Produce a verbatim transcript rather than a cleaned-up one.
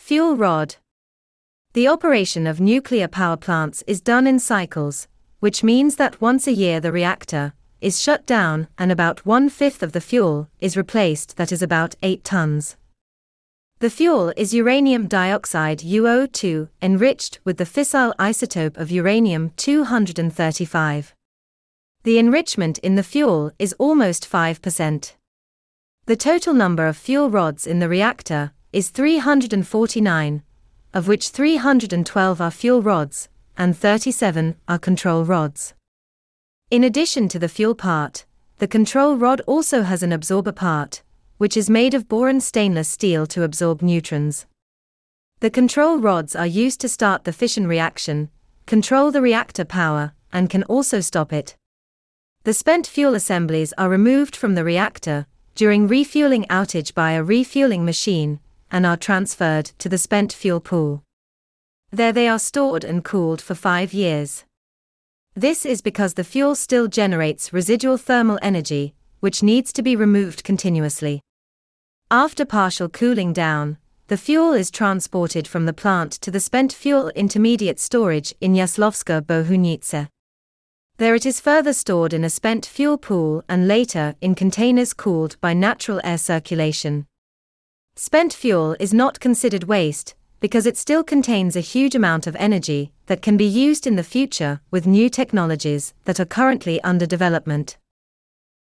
Fuel rod. The operation of nuclear power plants is done in cycles, which means that once a year the reactor is shut down and about one-fifth of the fuel is replaced, that is about eight tons. The fuel is uranium dioxide U O two enriched with the fissile isotope of uranium two thirty-five. The enrichment in the fuel is almost five percent. The total number of fuel rods in the reactor is three hundred forty-nine, of which three hundred twelve are fuel rods, and thirty-seven are control rods. In addition to the fuel part, the control rod also has an absorber part, which is made of boron stainless steel to absorb neutrons. The control rods are used to start the fission reaction, control the reactor power, and can also stop it. The spent fuel assemblies are removed from the reactor during refueling outage by a refueling machine and are transferred to the spent fuel pool. There they are stored and cooled for five years. This is because the fuel still generates residual thermal energy, which needs to be removed continuously. After partial cooling down, the fuel is transported from the plant to the spent fuel intermediate storage in Jaslovska Bohunice. There it is further stored in a spent fuel pool and later in containers cooled by natural air circulation. Spent fuel is not considered waste because it still contains a huge amount of energy that can be used in the future with new technologies that are currently under development.